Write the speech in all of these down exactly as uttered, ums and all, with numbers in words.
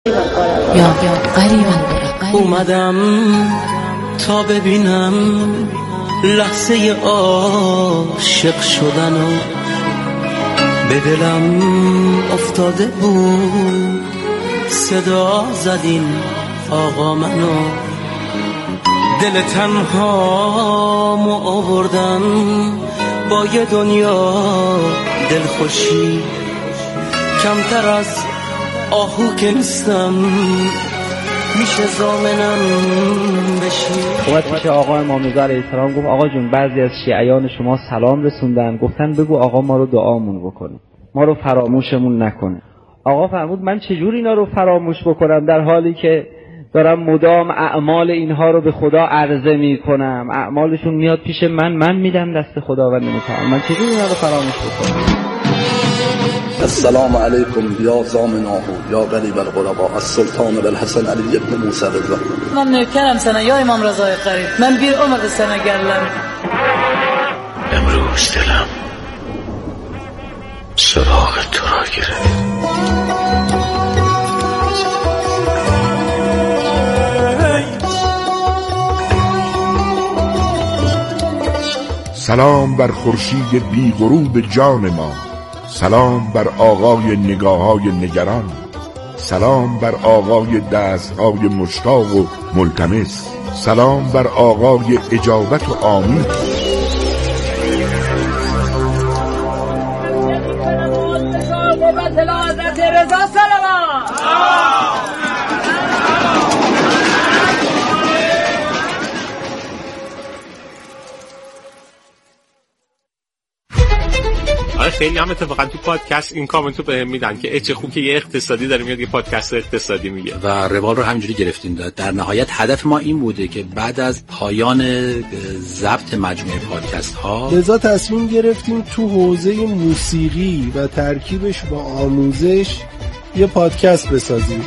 یا قریبا اومدم تا ببینم لحظه عاشق شدنو، به دلم افتاده بود صدا زدین آقا منو، دل تنهامو آوردم با یه دنیا دلخوشی، کمتر از آهو که نیستم میشه زامنم بشی. اومد پیش آقا امام رضا علیه السلام گفت آقا جون بعضی از شیعیان شما سلام رسوندن، گفتن بگو آقا ما رو دعامون بکنه، ما رو فراموشمون نکنه. آقا فرمود من چجور اینا رو فراموش بکنم در حالی که دارم مدام اعمال اینها رو به خدا عرضه میکنم، اعمالشون میاد پیش من، من میدم دست خداوند متعال، من چجور اینا رو فراموش بکنم؟ السلام علیکم یا زامناه یا غریب الغرباء السلطان بالحسن علی ابن موسی رضا. من نوکرم سنه یا امام رضای قریب، من بیر عمر سنه گرلم. امروز دلم سراغ تو را گرفت. سلام بر خورشید بی غروب جان ما، سلام بر آقای نگاه‌های نگران، سلام بر آقای دست‌های مشتاق و ملتمس، سلام بر آقای اجابت و آمین. آره خیلی هم اتفاقا تو پادکست این کامنتو بهم میدن که چه خوب که یه اقتصادی داره میاد یه پادکست اقتصادی میگه و روال رو همینجوری گرفتیم. در نهایت هدف ما این بوده که بعد از پایان ضبط مجموعه پادکست ها لذا تصمیم گرفتیم تو حوزه موسیقی و ترکیبش با آموزش یه پادکست بسازیم.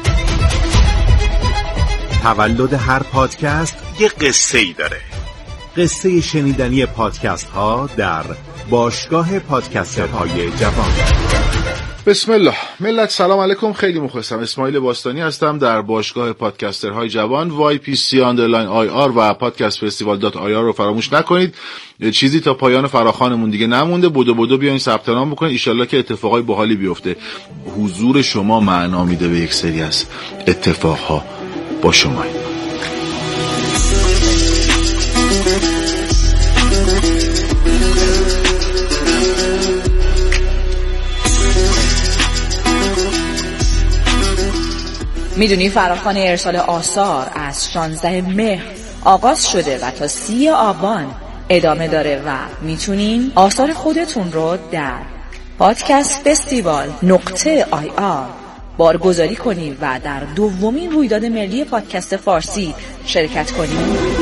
تولد هر پادکست یه قصه ای داره. قصه شنیدنی پادکست ها در باشگاه پادکسترهای جوان. بسم الله. ملت سلام علیکم، خیلی مخلصم. اسماعیل باستانی هستم در باشگاه پادکسترهای جوان. وای پی سی آندرلاین آی آر و پادکست فستیوال دات آی آر رو فراموش نکنید. چیزی تا پایان فراخوانمون دیگه نمونده، بدو بدو بیاین ثبت نام بکنید، ان شاءالله که اتفاقای باحالی بیفته. حضور شما معنا میده به یک سری از اتفاقها. با شما میدونی فراخوان ارسال آثار از شانزده مهر آغاز شده و تا سی آبان ادامه داره و میتونین آثار خودتون رو در پادکست فستیوال نقطه آی آر بارگذاری کنید و در دومین رویداد ملی پادکست فارسی شرکت کنید.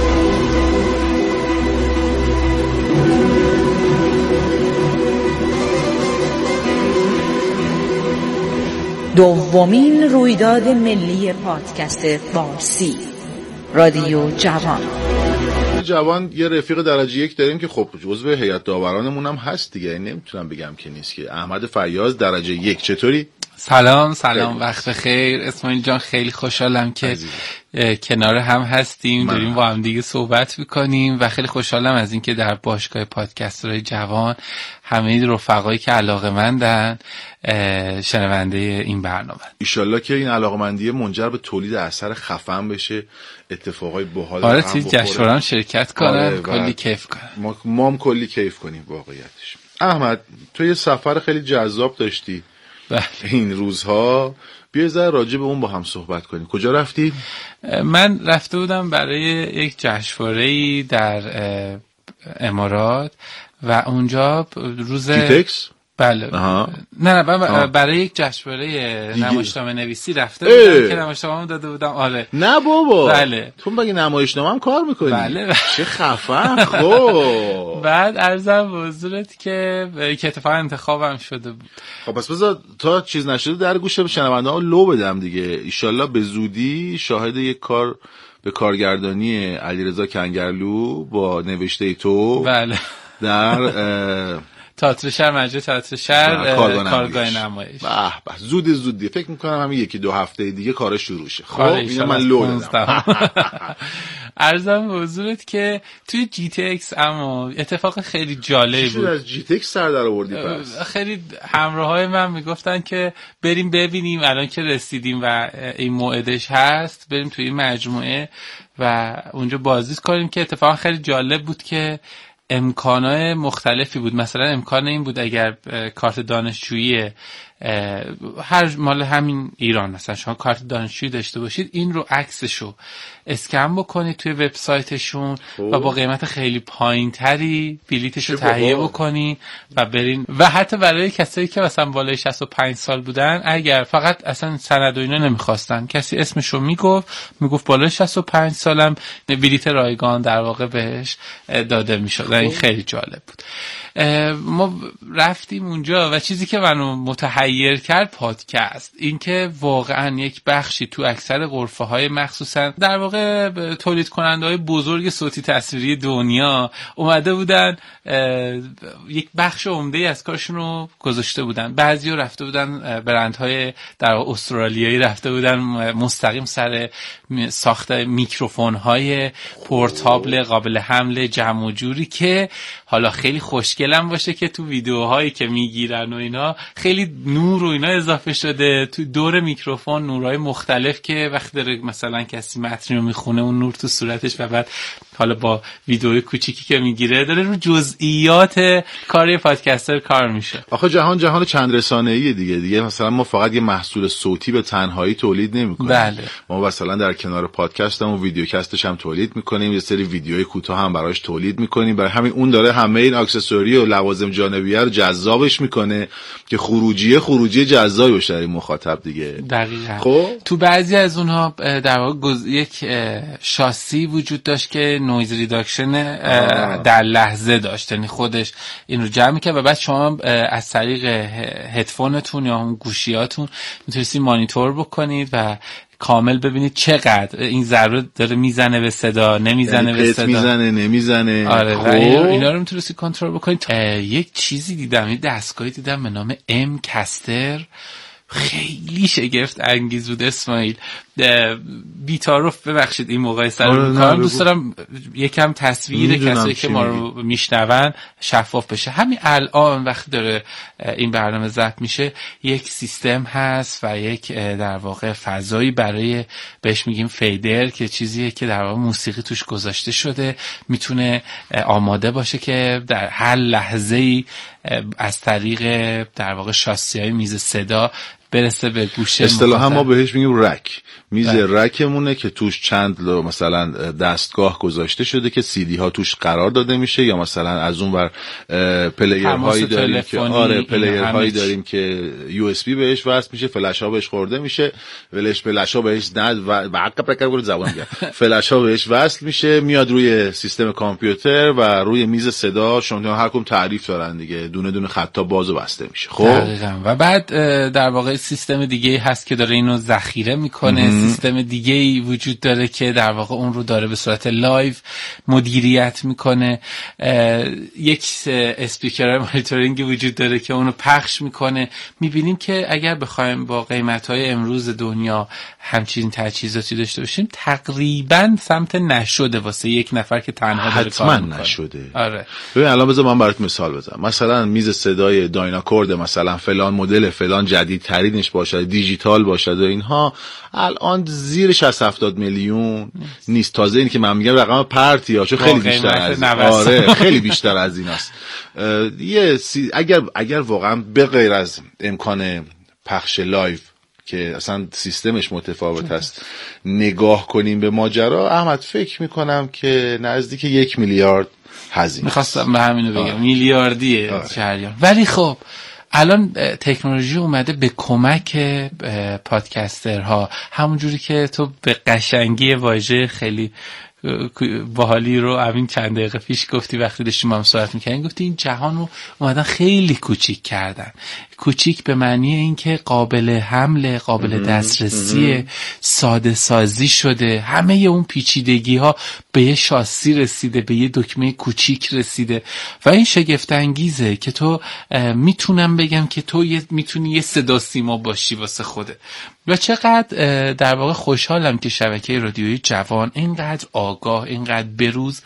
دومین رویداد ملی پادکست فارسی، رادیو جوان. جوان یه رفیق درجه یک داریم که خب جزو هیئت داورانمون هم هست دیگه، نمیتونم بگم که نیست که. احمد فیاض درجه یک، چطوری؟ سلام سلام، وقت خیر اسماعیل جان. خیلی خوشحالم که کنار هم هستیم، داریم با هم دیگه صحبت میکنیم و خیلی خوشحالم از اینکه در باشگاه پادکسترهای جوان همه رفقایی که علاقه‌مندن شنونده این برنامه. ایشالله که این علاقه‌مندی منجر به تولید اثر خفن بشه، اتفاقای باحال آره توی جشنواره شرکت کنن. آره کلی کیف کنن. ما, ما هم کلی کیف کنیم واقعیتش. احمد تو یه سفر خیلی جذاب داشتی بله. این روزها بیا ذره راجع به اون با هم صحبت کنیم. کجا رفتی؟ من رفته بودم برای یک جشنواره‌ای در امارات و اونجا روز جیتکس؟ بله آها. نه نه من برای یک جشنواره نمایشنامه نویسی رفته بودم که نمایشنامه‌مو داده بودم. آره نه بابا بله تو مگه نمایشنامه هم کار میکنی؟ بله چه خفن. خب بعد عرضم به حضورت که که اتفاقا انتخابم شده بود. خب پس بذار تا چیز نشده در گوش شنونده‌ها لو بدم دیگه. ایشالله به زودی شاهد یک کار به کارگردانی علیرضا کنگرلو با نوشته تو بله در تئاتر شهر، مجلس تئاتر شهر، کارگاه نمایش. به به، زود زودی فکر میکنم همین یکی دو هفته دیگه کار شروع شه. خب اینو من لو دادم. عرضم به حضورت که توی جی تی ایکس اما اتفاق خیلی جالبی بود. از جی تی ایکس سر در آوردی پس؟ خیلی همراهای من میگفتن که بریم ببینیم الان که رسیدیم و این موعدش هست، بریم توی مجموعه و اونجا بازدید کنیم، که اتفاقا خیلی جالب بود که امکانات مختلفی بود. مثلا امکان این بود اگر کارت دانشجویی هر مال همین ایران، مثلا شما کارت دانشجویی داشته باشید، این رو عکسشو اسکن بکنید توی وبسایتشون و با قیمت خیلی پایینتری بلیتشو تهیه بکنید و برین. و حتی برای کسایی که مثلا بالای شصت و پنج سال بودن، اگر فقط اصلا سند و اینا نمیخواستن، کسی اسمشو میگفت میگفت بالای شصت و پنج سالم، بلیت رایگان در واقع بهش داده میشد. این خیلی جالب بود. ما رفتیم اونجا و چیزی که منو متحیر کرد پادکست، این که واقعا یک بخشی تو اکثر غرفه های مخصوصا در واقع تولید کننده های بزرگ صوتی تصویری دنیا اومده بودن، یک بخش عمده از کارشون رو گذاشته بودن. بعضی ها رفته بودن برندهای در استرالیایی، رفته بودن مستقیم سر ساخت میکروفون های پورتابل قابل حمل جمع و جوری، که حالا خیلی خوشگلم باشه که تو ویدیوهایی که میگیرن و اینا خیلی نور و اینا اضافه شده تو دور میکروفون، نورهای مختلف که وقتی داره مثلا کسی متن رو میخونه اون نور تو صورتش، و بعد حالا با ویدیوی کوچیکی که میگیره داره رو جزئیات کار پادکستر کار میشه. آخه جهان جهان چند رسانه‌ای دیگه دیگه مثلا ما فقط یه محصول صوتی به تنهایی تولید نمی‌کنیم. بله. ما مثلا در کنار پادکستم و ویدیوکستش هم تولید می‌کنیم، یه سری ویدیوهای کوتاه هم براش تولید می‌کنیم. برای همین اون داره همه این اکسسوری و لوازم جانبیه رو جذابش می‌کنه که خروجی خروجی جذابی باشه برای مخاطب دیگه. دقیقاً. خب تو بعضی از اونها در واقع گز... یک شاسی وجود داشت که نویز ریداکشن در لحظه داشت، یعنی خودش این رو جمع می‌کنه و بعد شما از طریق هدفونتون یا هم گوشیاتون میتونید مانیتور بکنید و کامل ببینید چقدر این ذره داره میزنه به صدا، نمیزنه به صدا، میزنه نمیزنه. آره و اینا, اینا رو میتونید کنترل بکنید. یک چیزی دیدم، یک دستگاهی دیدم به نام ام کستر، خیلی شگفت انگیز بود. اسماعیل بی‌تعارف ببخشید این مقایسه رو می‌کنم، دوست دارم یکم تصویر کسایی که ما رو میشنون شفاف بشه. همین الان وقتی داره این برنامه ضبط میشه یک سیستم هست و یک در واقع فضایی برای بهش میگیم فیدر که چیزیه که در واقع موسیقی توش گذاشته شده، میتونه آماده باشه که در هر لحظه‌ای از طریق در واقع شاسی‌های میز صدا برسه به گوشه. اصطلاحا ما بهش میگیم رک. میز رکمونه که توش چند مثلا دستگاه گذاشته شده که سی دی ها توش قرار داده میشه، یا مثلا از اون ور پلیر هایی داریم که آره پلیر هایی داریم که یو اس بی بهش وصل میشه، فلش ها بهش خورده میشه، ولش فلش ها بهش ند و بعد پرکر زبان میگه فلش ها بهش وصل میشه، میاد روی سیستم کامپیوتر و روی میز صدا. شما هر کدوم تعریف دارن دیگه، دونه دونه خطا باز و بسته میشه. خب و بعد در واقع سیستم دیگه هست که داره اینو ذخیره میکنه، سیستم دیگه ای وجود داره که در واقع اون رو داره به صورت لایو مدیریت میکنه، یک اسپیکر مانیتورینگ وجود داره که اونو پخش میکنه. میبینیم که اگر بخوایم با قیمت‌های امروز دنیا همچین تجهیزاتی داشته باشیم تقریبا سمت نشده واسه یک نفر که تنها داره کار میکنه. نشده. آره. ببین الان بذار من برات مثال بزنم. مثلا میز صدای دایناکورد مثلا فلان مدل فلان جدیدترینش باشه، دیجیتال باشه و اینها الان زیر شصت هفتاد میلیون نیست. تازه این که من میگم رقم پرتیه، چون خیلی بیشتر از آره خیلی بیشتر از ایناست. یه سی... اگر اگر واقعا به غیر از امکان پخش لایو که اصلا سیستمش متفاوت است نگاه کنیم به ماجرا، احمد فکر میکنم که نزدیک یک میلیارد هزینه. میخواستم به همینو بگم آه. میلیاردیه جریان. ولی خب الان تکنولوژی اومده به کمک پادکسترها، همون جوری که تو به قشنگی واژه خیلی باحالی رو همین چند دقیقه پیش گفتی وقتی داشتیم هم صحبت می‌کردیم، گفتی این جهان رو اومدن خیلی کوچیک کردن. کوچیک به معنی این که قابل حمل، قابل دسترسی، ساده سازی شده، همه اون پیچیدگی ها به یه شاسی رسیده، به یه دکمه کوچیک رسیده و این شگفت انگیزه که تو میتونم بگم که تو میتونی یه صدا سیما باشی واسه خوده. و چقدر در واقع خوشحالم که شبکه رادیویی جوان اینقدر آگاه، اینقدر بروز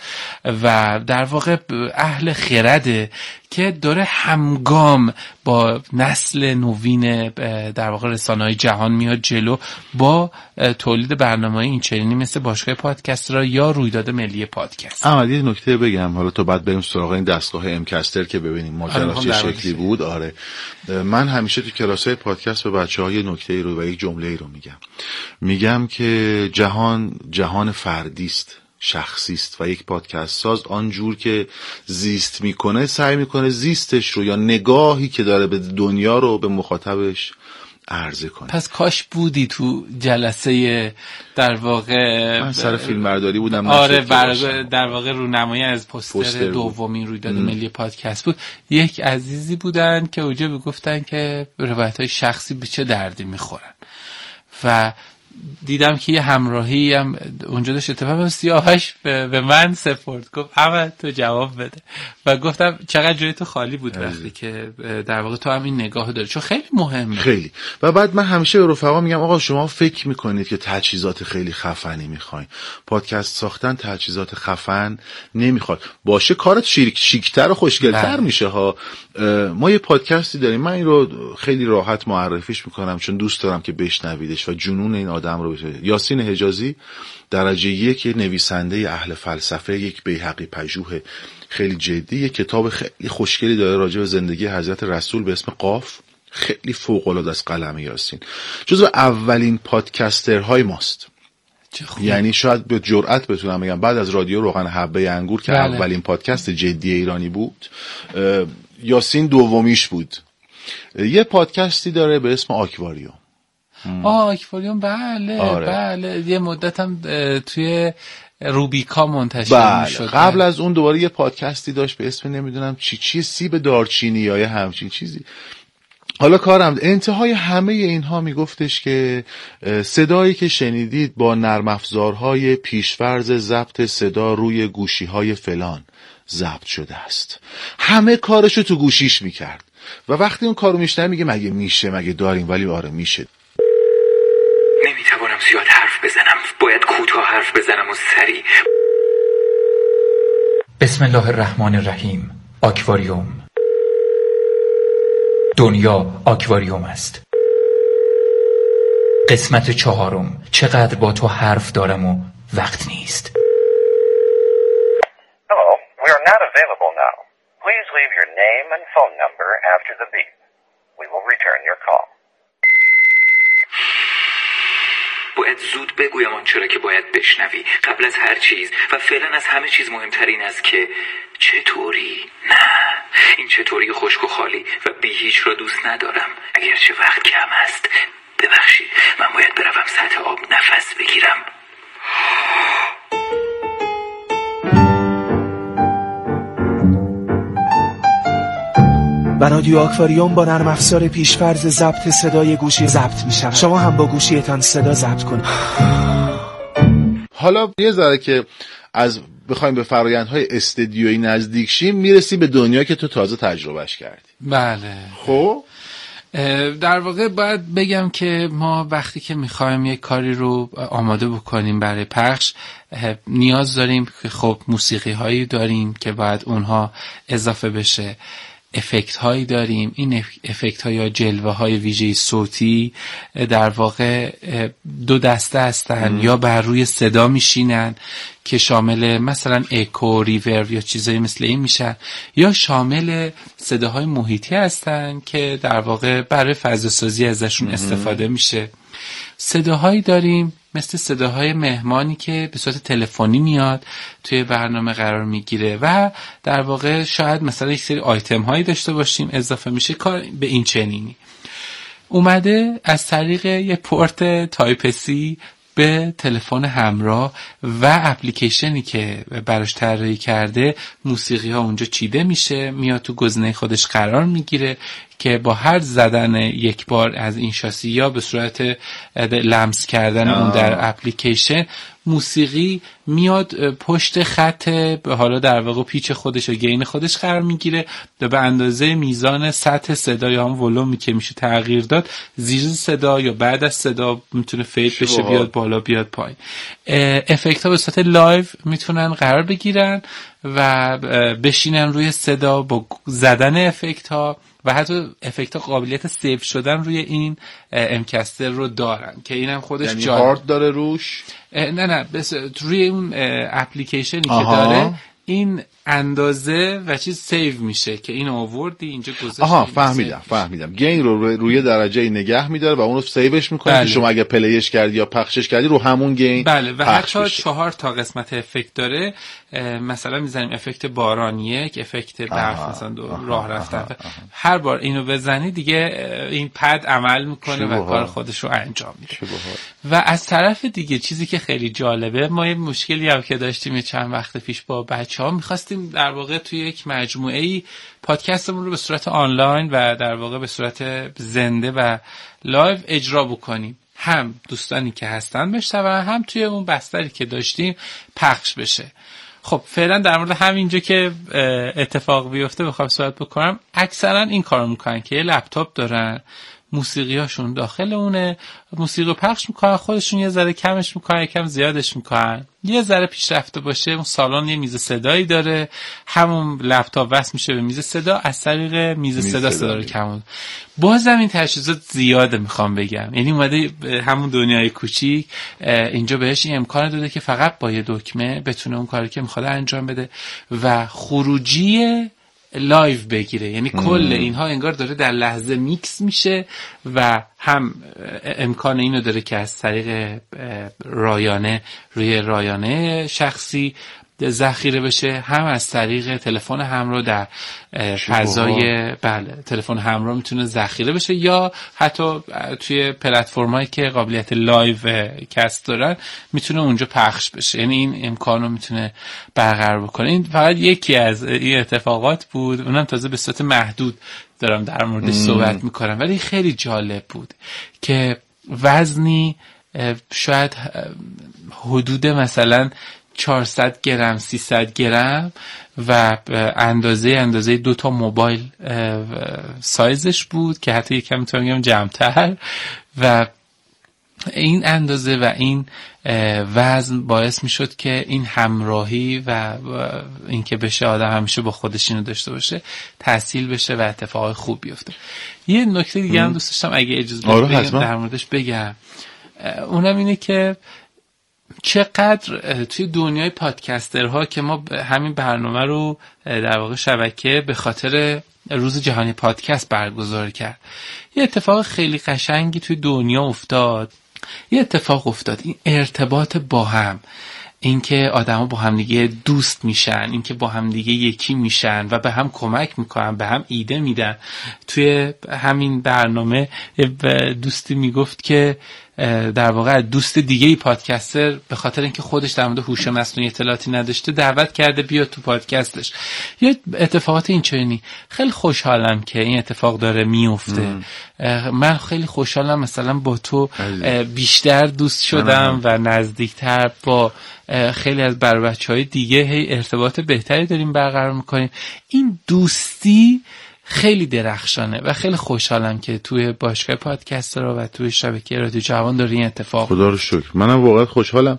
و در واقع اهل خرده که داره همگام با نسل نوین در واقع رسانه‌های جهان میاد جلو با تولید برنامه‌های این چنینی مثل باشگاه پادکست را یا رویداد ملی پادکست. احمد یه نکته بگم، حالا تو بعد بریم سراغ این دستگاه امکستر که ببینیم ماجراش چه شکلی بود. آره من همیشه تو کلاس‌های پادکست به بچه‌ها یه نکته رو و یک جمله رو میگم میگم که جهان جهان فردی است، شخصی است و یک پادکست ساز آنجور که زیست میکنه سعی میکنه زیستش رو یا نگاهی که داره به دنیا رو به مخاطبش عرضه کنه. پس کاش بودی تو جلسه در واقع من سر فیلم برداری بودم. آره در واقع رونمایی از پوستر, پوستر دومین رویداد ملی پادکست بود. یک عزیزی بودن که اونجا میگفتن که روایت‌های شخصی به چه دردی میخورن و دیدم که یه همراهی هم اونجا داشت اتفاقا سیاهش به من سپرد، گفت احمد تو جواب بده و گفتم چقدر جای تو خالی بود وقتی که در واقع تو هم این نگاه داری، چون خیلی مهمه. خیلی. و بعد من همیشه به رفقا میگم آقا شما فکر میکنید که تجهیزات خیلی خفنی میخواین، پادکست ساختن تجهیزات خفن نمیخواد، باشه کارت شیک شیکتر و خوشگلتر میشه ها. ما یه پادکستی داریم، من این رو خیلی راحت معرفیش میکنم چون دوست دارم که بشنویدش و جنون این آدم رو بشه. یاسین حجازی درجه یک نویسنده اهل فلسفه، یک بیهقی پژوه خیلی جدی، یک کتاب خیلی خوشگلی داره راجع به زندگی حضرت رسول به اسم قاف، خیلی فوق العاده است قلم یاسین. جزو اولین پادکسترهای ماست. یعنی شاید به جرئت بتونم بگم بعد از رادیو روغن حبه انگور که بله. اولین پادکست جدی ایرانی بود، یاسین دومیش بود. یه پادکستی داره به اسم آکواریوم. آه آکواریوم بله آره. بله یه مدت هم توی روبیکا منتشر بله. میشد. قبل از اون دوباره یه پادکستی داشت به اسم نمیدونم چی چی سیب دارچینی یا یه همچین چیزی. حالا کارم انتهای همه اینها میگفتش که صدایی که شنیدید با نرم افزارهای پیشفرض ضبط صدا روی گوشی‌های فلان ضبط شده است. همه کارشو تو گوشیش میکرد و وقتی اون کارو میشنه میگه مگه میشه، مگه داریم؟ ولی آره میشه. نمیتوانم زیاد حرف بزنم، باید کوتاه حرف بزنم و سریع. بسم الله الرحمن الرحیم. آکواریوم. دنیا آکواریوم است. قسمت چهارم. چقدر با تو حرف دارم و وقت نیست. Hello, we are not available now. Please leave your name and phone number after the beep. We will return your call. باید زود بگویم آنچه را که باید بشنوی قبل از هر چیز و فعلا از همه چیز مهمتر این است که چطوری؟ نه، این چطوری خشک و خالی و بی هیچ را دوست ندارم. اگرچه وقت کم است، ببخشید من باید بروم سطح آب نفس بگیرم. و رادیو آکواریوم با نرم افزار پیشفرض ضبط صدای گوشی ضبط میشه. شما هم با گوشیتان صدا ضبط کنید. حالا یه ذره که از بخوایم به فرآیندهای استدیویی نزدیک شیم میرسیم به دنیا که تو تازه تجربهش کردی. بله. خب در واقع باید بگم که ما وقتی که میخوایم یک کاری رو آماده بکنیم برای پخش نیاز داریم که خب موسیقی هایی داریم که باید اونها اضافه بشه، افکت هایی داریم. این افکت ها یا جلوه های ویژه صوتی در واقع دو دسته هستن، یا بر روی صدا میشینن که شامل مثلا اکو، ریورب یا چیزایی مثل این میشن، یا شامل صداهای محیطی هستن که در واقع برای فضاسازی ازشون استفاده میشه. صداهایی داریم مثل صداهای مهمانی که به صورت تلفنی میاد توی برنامه قرار میگیره و در واقع شاید مثلا یک سری آیتم هایی داشته باشیم اضافه میشه. کار به این چنینی اومده از طریق یه پورت تایپ سی به تلفن همراه و اپلیکیشنی که براش طراحی کرده موسیقی ها اونجا چیده میشه، میاد تو گزینه خودش قرار میگیره که با هر زدن یک بار از این شاسی یا به صورت لمس کردن آه. اون در اپلیکیشن موسیقی میاد پشت خط به حالا در واقع پیچ خودش و گین خودش قرار میگیره و به اندازه میزان سطح صدا یا هم ولومی که میشه تغییر داد زیر صدا یا بعد از صدا میتونه فید بشه بیاد بالا بیاد پایین. افکت ها به صورت لایو میتونن قرار بگیرن و بشینن روی صدا با زدن افکت ها و حتی افکت ها قابلیت سیو شدن روی این امکستر رو دارن که اینم خودش یعنی جالب. هارد داره روش؟ نه نه بس روی اون اپلیکیشنی که داره این اندازه و چیز سیو میشه که این آوردی اینجا گذاشتی. آها فهمیدم فهمیدم گین رو روی درجه نگه میداره و اونو سیوش میکنه بله. که شما اگه پلیش کردی یا پخشش کردی رو همون گین بله و حتی چهار تا قسمت افکت داره. مثلا میزنیم افکت باران یک، افکت برف مثلا راه رفتن آها. آها. هر بار اینو بزنی دیگه این پد عمل میکنه و کار خودش رو انجام میده. و از طرف دیگه چیزی که خیلی جالبه، ما یه مشکلی هم که داشتیم چند وقت پیش با بچه‌ها می‌خواستیم در واقع توی یک مجموعه‌ای پادکستمون رو به صورت آنلاین و در واقع به صورت زنده و لایو اجرا بکنیم، هم دوستانی که هستن بشنون هم توی اون بستری که داشتیم پخش بشه. خب فعلا در مورد همینجا که اتفاق بیفته بخوام صحبت بکنم، اکثرا این کارو میکنن که یه لپتاپ دارن، موسیقی هاشون داخل اونه، موسیقی رو پخش میکنن، خودشون یه ذره کمش میکنن، یکم زیادش میکنن، یه ذره پیشرفته باشه اون سالن یه میز صدایی داره، همون لپتاپ وصل میشه به میز صدا، از طریق میز, میز صدا صدا رو کمون. بازم این تجهیزات زیاده میخوام بگم، یعنی اومده همون دنیای کوچیک اینجا بهش این امکان داده که فقط با یه دکمه بتونه اون کاری که میخواد انجام بده و خروجی لایو بگیره. یعنی کل اینها انگار داره در لحظه میکس میشه و هم امکان اینو داره که از طریق رایانه روی رایانه شخصی ذخیره بشه، هم از طریق تلفن همراه در فضای بله تلفن همراه میتونه ذخیره بشه، یا حتی توی پلتفرمایی که قابلیت لایو کست دارن میتونه اونجا پخش بشه. یعنی این امکانو میتونه برقرار بکنه. این فقط یکی از این اتفاقات بود، اونم تازه به صورت محدود دارم در موردش صحبت میکنم، ولی خیلی جالب بود که وزنی شاید حدود مثلا چهارصد گرم سیصد گرم و اندازه اندازه دو تا موبایل سایزش بود که حتی یکم میتونم بگم جمع‌تر، و این اندازه و این وزن باعث میشد که این همراهی و این که بشه آدم همیشه با خودش اینو داشته باشه تحصیل بشه و اتفاقای خوب بیفته. یه نکته دیگه هم دوست داشتم اگه اجازه بدید در موردش بگم، اونم اینه که چقدر توی دنیای پادکسترها که ما همین برنامه رو در واقع شبکه به خاطر روز جهانی پادکست برگزار کرد، یه اتفاق خیلی قشنگی توی دنیا افتاد. یه اتفاق افتاد، این ارتباط با هم، اینکه آدما با هم دیگه دوست میشن، اینکه با هم دیگه یکی میشن و به هم کمک میکنن، به هم ایده میدن. توی همین برنامه دوستی میگفت که در واقع دوست دیگه ای پادکستر به خاطر اینکه خودش در مورد هوش مصنوعی اطلاعاتی نداشته دعوت کرده بیاد تو پادکستش. یه اتفاقات اینچنینی خیلی خوشحالم که این اتفاق داره میفته. من خیلی خوشحالم مثلا با تو بیشتر دوست شدم و نزدیکتر با خیلی از بر بچهای دیگه هی ارتباط بهتری داریم برقرار میکنیم. این دوستی خیلی درخشانه و خیلی خوشحالم که توی باشگاه پادکسترها و توی شبکه رادیو جوان داره این اتفاق. خدا رو شکر. منم واقعا خوشحالم.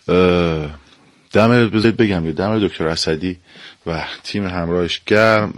دم بذارید بگم دم دکتر اسدی و تیم همراهش گرم.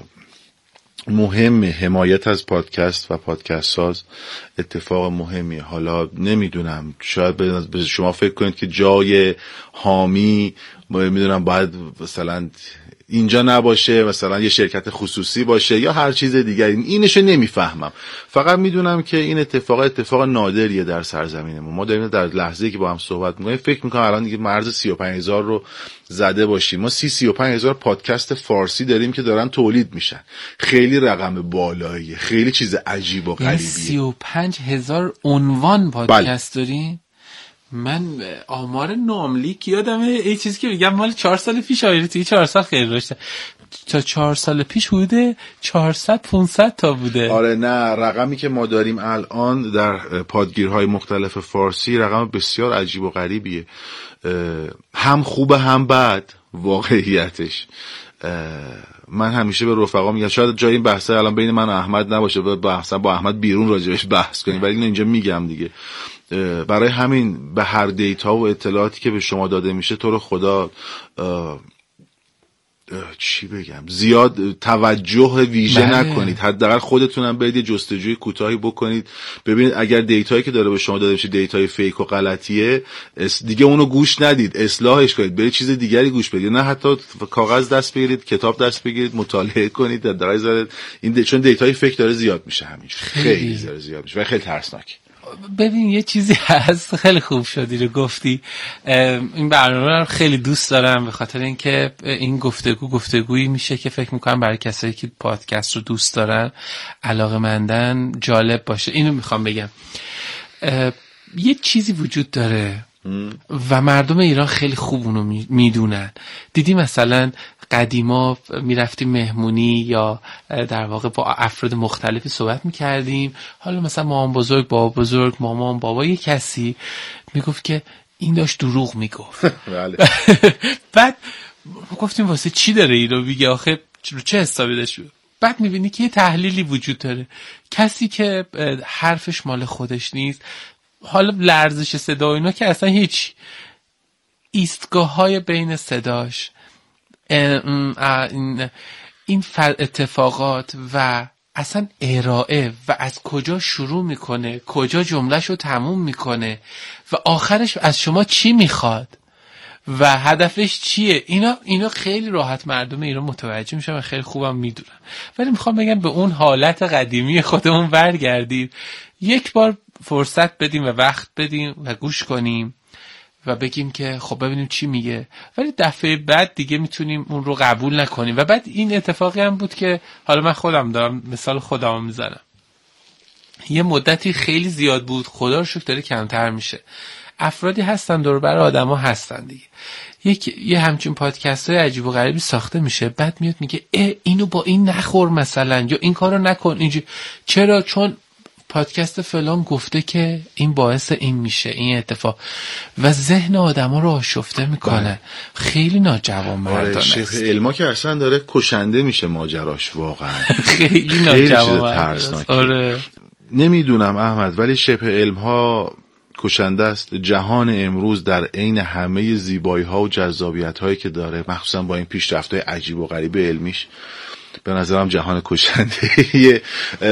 مهمه حمایت از پادکست و پادکست ساز، اتفاق مهمی. حالا نمیدونم شاید به شما فکر کنید که جای حامی میدونم باید مثلا اینجا نباشه، مثلا یه شرکت خصوصی باشه یا هر چیز دیگه، اینشو نمیفهمم. فقط میدونم که این اتفاق اتفاق نادریه در سرزمینمون. ما داریم در لحظه‌ای که با هم صحبت می‌کنیم فکر می‌کنم الان دیگه مرز سی و پنج هزار رو زده باشیم. ما سی سی و پنج هزار پادکست فارسی داریم که دارن تولید میشن. خیلی رقم بالاییه، خیلی چیز عجیب و غریبیه. سی و پنج هزار عنوان پادکست داریم. من آمار ناملیک یادمه، این چیزی که میگم مال چهار سال پیش، آیره توی چهار سال خیلی رشته، تا چهار سال پیش بوده چهارصد پانصد تا بوده. آره نه، رقمی که ما داریم الان در پادگیرهای مختلف فارسی رقم بسیار عجیب و غریبیه، هم خوبه هم بد واقعیتش. من همیشه به رفقا میگم شاید جای این بحثه الان بین من و احمد نباشه، بحثا با احمد بیرون راجبش بحث کنیم، ولی اینجا میگم دیگه. برای همین به هر دیتا و اطلاعاتی که به شما داده میشه تو رو خدا چی بگم زیاد توجه ویژه بله. نکنید، حداقل خودتونم برید یه جستجوی کوتاهی بکنید ببینید اگر دیتایی که داره به شما داده میشه دیتای فیک و غلطیه دیگه اونو گوش ندید، اصلاحش کنید، برید چیز دیگری گوش بدید، نه حتی کاغذ دست بگیرید، کتاب دست بگیرید، مطالعه کنید، حداقل این دی... چون دیتای فیک داره زیاد میشه همینجوری، خیلی زیاد زیاد میشه و خیلی ترسناکه. ببین یه چیزی هست، خیلی خوب شدی رو گفتی، این برنامه رو خیلی دوست دارم به خاطر اینکه این گفتگو گفتگویی میشه که فکر میکنم برای کسایی که پادکست رو دوست دارن، علاقه‌مندن، جالب باشه. اینو میخوام بگم، یه چیزی وجود داره و مردم ایران خیلی خوب اونو میدونن. دیدی مثلا قدیما میرفتیم مهمونی یا در واقع با افراد مختلفی صحبت میکردیم، حالا مثلا مامان بزرگ، بابا بزرگ، مامان، بابا، یه کسی میگفت که این داشت دروغ میگفت. بعد گفتیم واسه چی داره اینو میگه، آخه چه حسابی داشت؟ بعد میبینی که یه تحلیلی وجود داره، کسی که حرفش مال خودش نیست، حالا لرزش صدا اینا که اصلا هیچ، ایستگاه های بین صداش، این اتفاقات و اصلا ارائه و از کجا شروع میکنه، کجا جملهشو تموم میکنه و آخرش از شما چی میخواد و هدفش چیه، اینا اینا خیلی راحت مردم ایران متوجه میشن و خیلی خوبم میدونن. ولی میخوام بگم به اون حالت قدیمی خودمون برگردیم، یک بار فرصت بدیم و وقت بدیم و گوش کنیم و بگیم که خب ببینیم چی میگه، ولی دفعه بعد دیگه میتونیم اون رو قبول نکنیم. و بعد این اتفاقی هم بود که حالا من خودم دارم مثال خودم میزنم، یه مدتی خیلی زیاد بود، خدا رو شکر داره کمتر میشه، افرادی هستن دور بر آدما هستن دیگه، یک یه همچین پادکست های عجیب و غریبی ساخته میشه، بعد میاد میگه اه اینو با این نخور مثلا، یا این کارو نکن اینجوری. چرا؟ چون پادکست فلان گفته که این باعث این میشه، این اتفاق، و ذهن آدما رو آشفته میکنه. خیلی ناجوانمردانه است. شبه علما که اصلا داره کشنده میشه ماجراش، واقعا خیلی ناجوانمردانه. آره نمیدونم احمد، ولی شبه علم ها کشنده است. جهان امروز در عین همه زیبایی ها و جذابیت هایی که داره، مخصوصا با این پیشرفت های عجیب و غریب علمیش، به نظرم جهان کشنده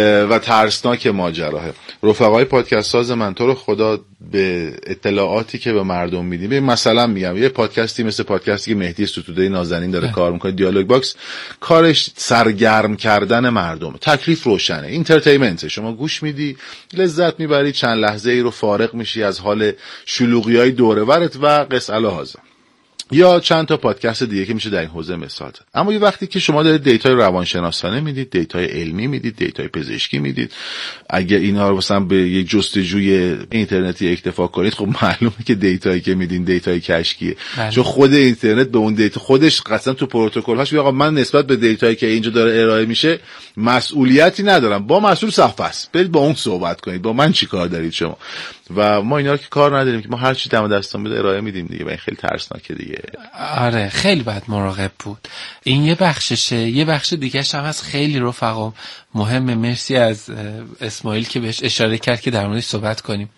و ترسناک ماجراه. رفقای پادکست ساز من تو رو خدا به اطلاعاتی که به مردم میدیم، مثلا میگم یه پادکستی مثل پادکستی که مهدی ستوده نازنین داره کار میکنه، دیالوگ باکس، کارش سرگرم کردن مردم، تکلیف روشنه، اینترتینمنت، شما گوش میدی لذت میبری، چند لحظه ای رو فارغ میشی از حال شلوغیای دور برت و قص الهازم. یا چند تا پادکست دیگه که میشه در این حوزه مثال زد. اما یه وقتی که شما دارید دیتای روانشناسانه میدید، دیتای علمی میدید، دیتای پزشکی میدید، اگه اینا رو مثلا به یک جستجوی اینترنتی اکتفا کنید، خب معلومه که دیتایی که میدین دیتای کشکیه. چون خود اینترنت به اون دیتا خودش قسم تو پروتکل‌هاش میگه آقا من نسبت به دیتایی که اینجا داره ارائه میشه مسئولیتی ندارم، با مسئول صف است، برید با اون صحبت کنید، با من چیکار دارید شما؟ و ما اینا رو که کار نداریم، که ما هر چی دم دستمون بده ارائه میدیم دیگه، و این خیلی ترسناکه دیگه. آره خیلی باید مراقب بود. این یه بخششه، یه بخش دیگه‌ش هم هست خیلی رفقا مهمه. مرسی از اسماعیل که بهش اشاره کرد که در موردش صحبت کنیم.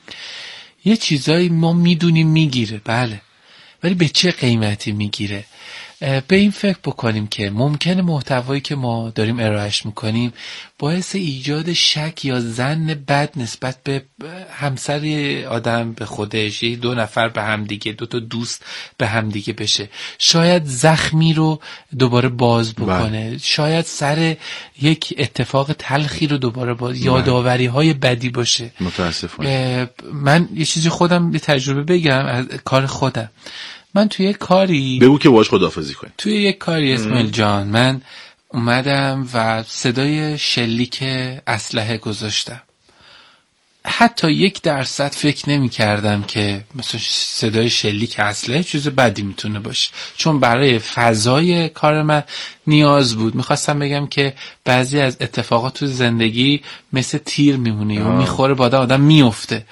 یه چیزایی ما میدونیم میگیره، بله، ولی به چه قیمتی میگیره؟ به این فکر بکنیم که ممکنه محتوایی که ما داریم ارائهش میکنیم باعث ایجاد شک یا ظن بد نسبت به همسر آدم به خودش، یه دو نفر به هم دیگه، دو تا دوست به هم دیگه بشه، شاید زخمی رو دوباره باز بکنه، بله. شاید سر یک اتفاق تلخی رو دوباره باز، بله. یادآوری های بدی باشه. متاسفانه من یه چیزی خودم یه تجربه بگم از کار خودم. من توی یک کاری بگو که باهاش خداحافظی کنیم. توی یک کاری اسماعیل جان من اومدم و صدای شلیک اسلحه گذاشتم. حتی یک درصد فکر نمی کردم که مثلا صدای شلیک اسلحه چیز بدی میتونه باشه، چون برای فضای کار من نیاز بود. میخواستم بگم که بعضی از اتفاقات تو زندگی مثل تیر میمونه و میخوره با آدم آدم میفته.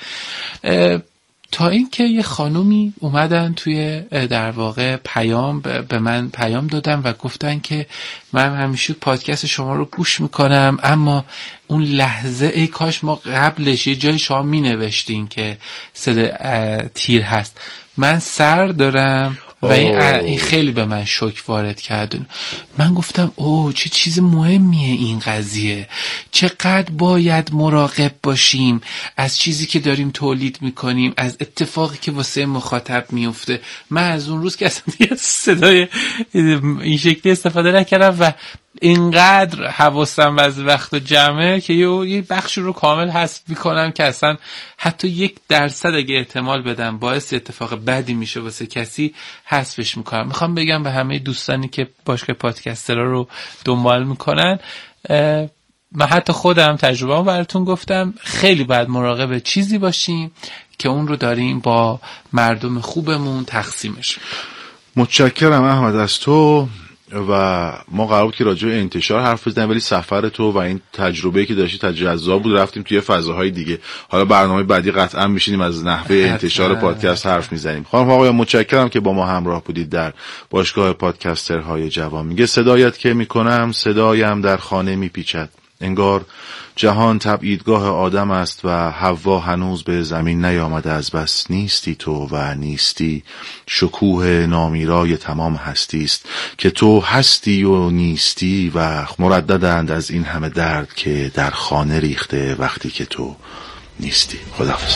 تا اینکه یه خانومی اومدن توی در واقع پیام به من پیام دادن و گفتن که من همیشه پادکست شما رو گوش میکنم، اما اون لحظه ای کاش ما قبلش یه جای شما می نوشتین که صدا تیر هست. من سر دارم و این خیلی به من شوک وارد کرد. من گفتم اوه چه چیز مهمیه این قضیه، چقدر باید مراقب باشیم از چیزی که داریم تولید میکنیم، از اتفاقی که واسه مخاطب میفته. من از اون روز که اصلا دیگه صدای این شکلی استفاده نکردم و اینقدر حواسم از وقت جمعه که یه بخش رو کامل حذف میکنم که اصلا حتی یک درصد اگه احتمال بدم باعث اتفاق بدی میشه واسه کسی حذفش میکنم. میخوام بگم به همه دوستانی که باشگاه پادکسترها رو دنبال میکنن، من حتی خودم تجربه‌ام براتون گفتم، خیلی باید مراقب چیزی باشیم که اون رو داریم با مردم خوبمون تقسیمش. متشکرم احمد از تو. و ما قرار بود که راجع به انتشار حرف بزنیم، ولی سفر تو و این تجربه‌ای که داشتی تجربه بود، رفتیم توی فضاهای دیگه. حالا برنامه بعدی قطعا میشینیم از نحوه انتشار پادکست حرف میزنیم. خانم آقایان متشکرم که با ما همراه بودید در باشگاه پادکسترهای جوان. میگه صدایت که میکنم صدایم در خانه میپیچد، انگار جهان تبعیدگاه آدم است و حوا هنوز به زمین نیامده، از بس نیستی تو و نیستی شکوه نامیرای تمام هستی است که تو هستی و نیستی و مرددند از این همه درد که در خانه ریخته وقتی که تو نیستی. خداحافظ.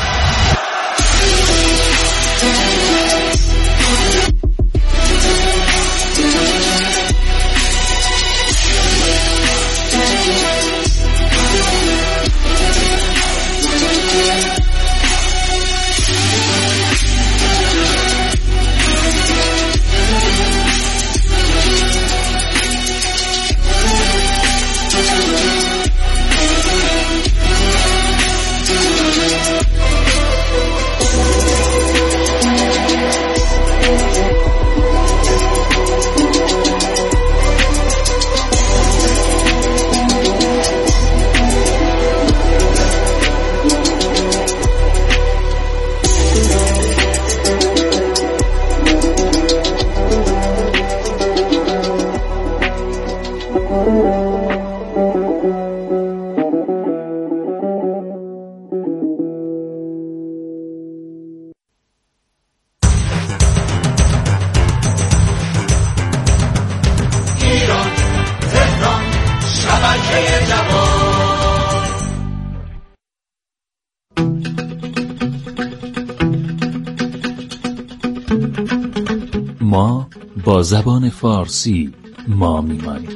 ما با زبان فارسی ما میمانیم.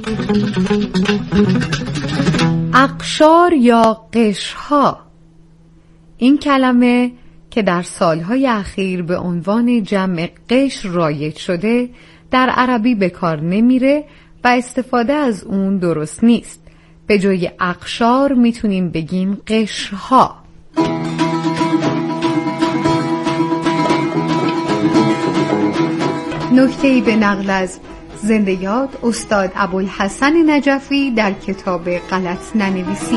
اقشار یا قشرها، این کلمه که در سالهای اخیر به عنوان جمع قشر رایج شده در عربی به کار نمیره و استفاده از اون درست نیست. به جای اقشار میتونیم بگیم قشرها. نکته‌ای به نقل از زنده یاد استاد ابوالحسن نجفی در کتاب غلط ننویسی.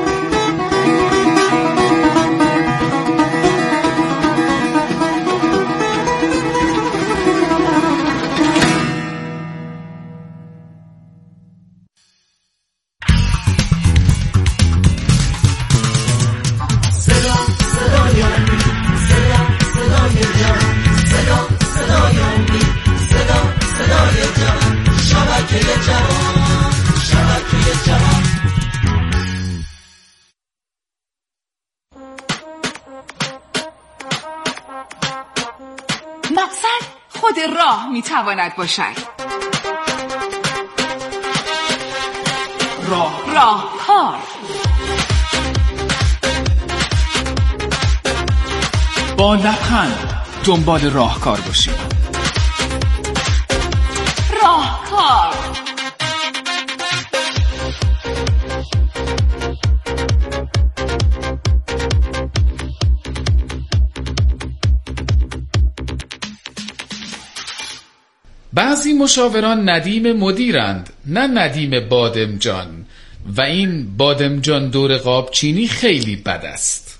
مقصد خود راه میتواند باشد. راه راهکار، با لبخند دنبال راهکار باشید. راهکار، بعضی مشاوران ندیم مدیرند، نه ندیم بادمجان، و این بادمجان دور قابچینی خیلی بد است.